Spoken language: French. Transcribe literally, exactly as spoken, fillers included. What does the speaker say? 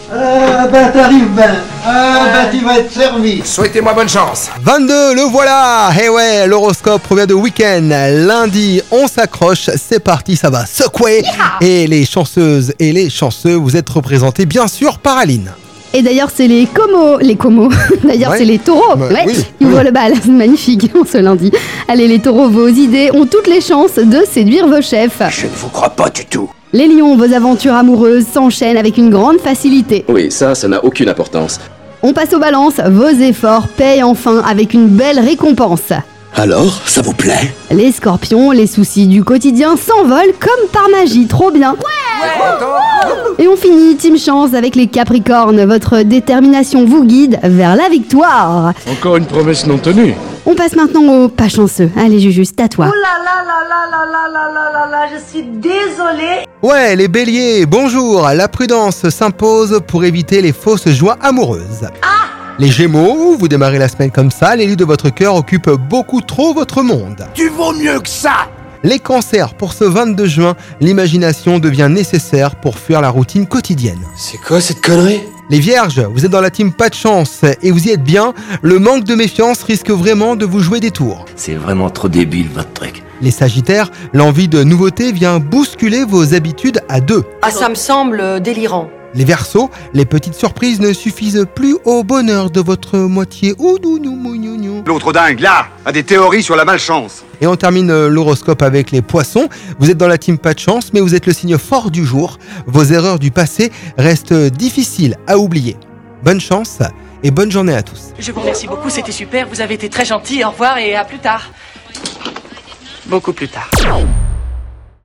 Ah bah t'arrives ben. Ah bah tu vas être servi. Souhaitez-moi bonne chance. vingt-deux, le voilà. Eh ouais, l'horoscope provient de week-end. Lundi, on s'accroche, c'est parti, ça va secouer. Et les chanceuses et les chanceux, vous êtes représentés bien sûr par Aline. Et d'ailleurs, c'est les comos. Les comos. D'ailleurs, Ouais. c'est les taureaux. Bah, Ouais. oui, Ils ouvrent oui. le bal. C'est magnifique ce lundi. Allez, les taureaux, vos idées ont toutes les chances de séduire vos chefs. Je ne vous crois pas du tout. Les lions, vos aventures amoureuses s'enchaînent avec une grande facilité. Oui, ça, ça n'a aucune importance. On passe aux balances. Vos efforts payent enfin avec une belle récompense. Alors, ça vous plaît? Les scorpions, les soucis du quotidien s'envolent comme par magie. Trop bien. Et on finit, team chance, avec les capricornes. Votre détermination vous guide vers la victoire. Encore une promesse non tenue. On passe maintenant aux pas chanceux. Allez Juju, c'est à toi. Oh là là là là là là là là là là, je suis désolée. Ouais, les béliers, bonjour. La prudence s'impose pour éviter les fausses joies amoureuses. Les gémeaux, vous démarrez la semaine comme ça, l'élu de votre cœur occupe beaucoup trop votre monde. Tu vaux mieux que ça. Les cancers, pour ce vingt-deux juin, l'imagination devient nécessaire pour fuir la routine quotidienne. C'est quoi cette connerie? Les vierges, vous êtes dans la team pas de chance et vous y êtes bien, le manque de méfiance risque vraiment de vous jouer des tours. C'est vraiment trop débile votre truc. Les sagittaires, l'envie de nouveauté vient bousculer vos habitudes à deux. Ah, ça me semble délirant. Les verseaux, les petites surprises ne suffisent plus au bonheur de votre moitié. Ouh, nou, nou, nou, nou, nou. L'autre dingue, là, a des théories sur la malchance. Et on termine euh, l'horoscope avec les poissons. Vous êtes dans la team pas de chance, mais vous êtes le signe fort du jour. Vos erreurs du passé restent difficiles à oublier. Bonne chance et bonne journée à tous. Je vous remercie beaucoup, c'était super, vous avez été très gentil, au revoir et à plus tard. Beaucoup plus tard.